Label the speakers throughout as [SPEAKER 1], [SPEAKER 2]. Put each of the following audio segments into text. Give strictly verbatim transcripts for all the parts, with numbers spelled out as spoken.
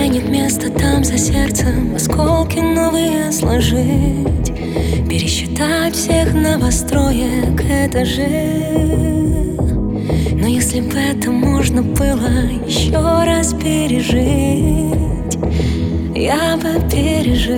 [SPEAKER 1] Пускай нет места там за сердцем, осколки новые сложить, пересчитать всех новостроек этажей. Но если бы это можно было еще раз пережить, я бы пережил.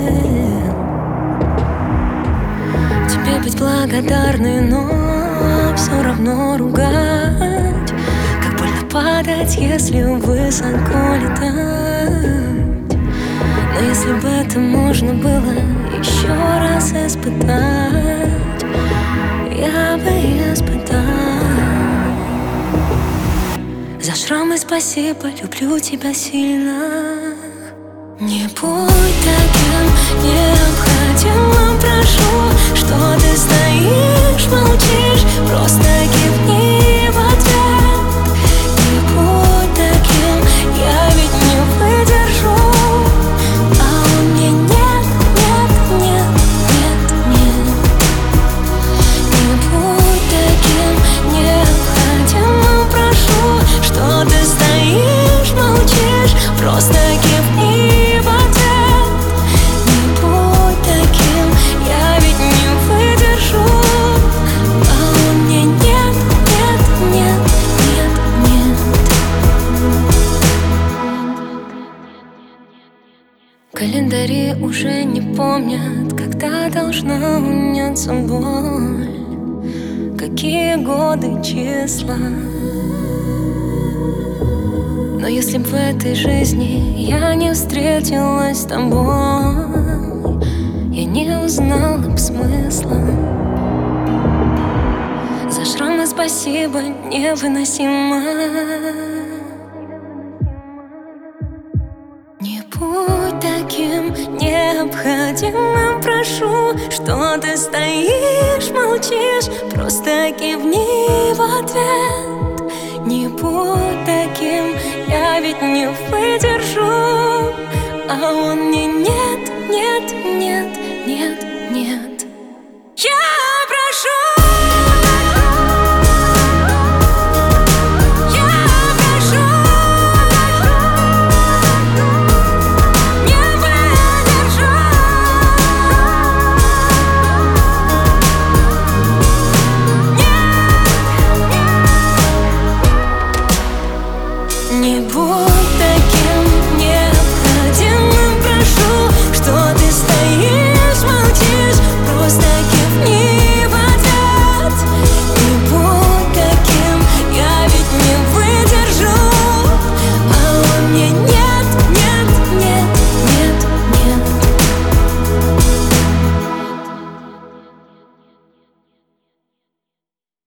[SPEAKER 1] Тебе быть благодарной, но все равно ругать. Как больно падать, если высоко летать. Но если бы это можно было еще раз испытать, я бы испытал. За шрамы спасибо, люблю тебя сильно. Не будь таким необходимым, прошу, что ты стоишь, молчишь, просто кивни в ответ. Не будь таким, я ведь не выдержу. А он мне нет, нет, нет, нет, нет. Не будь таким необходимым, прошу, что ты стоишь, молчишь, просто кивни. Календари уже не помнят, когда должна уняться боль, какие годы, числа. Но если бы в этой жизни я не встретилась с тобой, я не узнала б смысла. За шрамы спасибо, невыносимо. Не будь таким необходимым, прошу, что ты стоишь, молчишь, просто кивни в ответ. Не будь таким, я ведь не выдержу. А он мне нет, нет, нет, нет.